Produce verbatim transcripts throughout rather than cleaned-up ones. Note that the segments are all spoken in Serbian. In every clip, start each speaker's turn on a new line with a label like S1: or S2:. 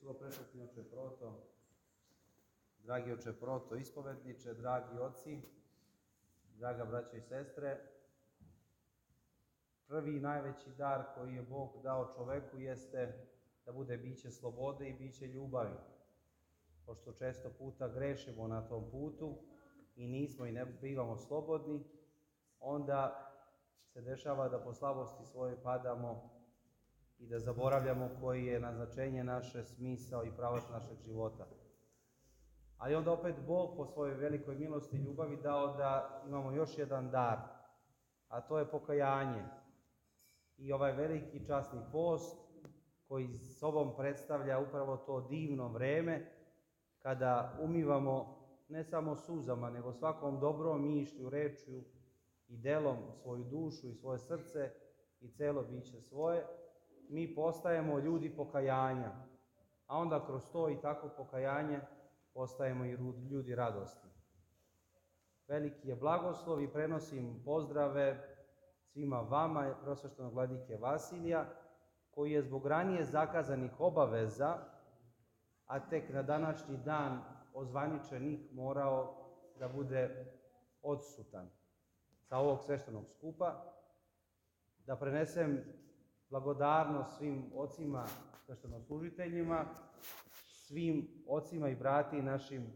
S1: Visokoprečasni oče Proto, dragi oče Proto, ispovedniče, dragi oci, draga braća i sestre, prvi i najveći dar koji je Bog dao čoveku jeste da bude biće slobode i biće ljubavi. Pošto često puta grešimo na tom putu i nismo i ne bivamo slobodni, onda se dešava da po slabosti svojoj padamo i da zaboravljamo koji je naznačenje naše, smisao i pravac našeg života. Ali onda opet Bog po svojoj velikoj milosti i ljubavi dao da imamo još jedan dar, a to je pokajanje. I ovaj veliki časni post koji sobom predstavlja upravo to divno vreme kada umivamo ne samo suzama, nego svakom dobrom mišlju, rečju i delom svoju dušu i svoje srce i celo biće svoje, mi postajemo ljudi pokajanja, a onda kroz to i takvo pokajanje postajemo i ljudi radosti. Veliki je blagoslov i prenosim pozdrave svima vama, prosveštenog vladike Vasilija, koji je zbog ranije zakazanih obaveza, a tek na današnji dan ozvaničenih, morao da bude odsutan sa ovog sveštenog skupa, da prenesem blagodarnost svim ocima, sveštenoslужiteljima, svim ocima i brati našim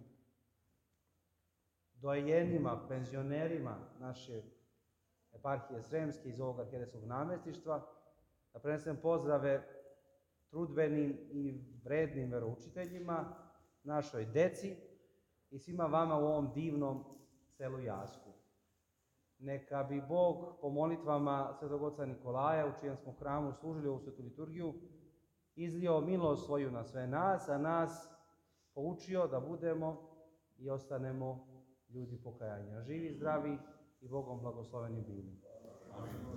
S1: dojenima, penzionerima naše eparhije Sremske iz ovog arhijerejskog namestništva, da prenesem pozdrave trudbenim i vrednim veroučiteljima, našoj deci i svima vama u ovom divnom selu Jasku. Neka bi Bog po molitvama Svetog oca Nikolaja, u čijem smo hramu služili ovu svetu liturgiju, izlio milost svoju na sve nas, a nas poučio da budemo i ostanemo ljudi pokajanja. Živi, zdravi i Bogom blagosloveni bili. Amin.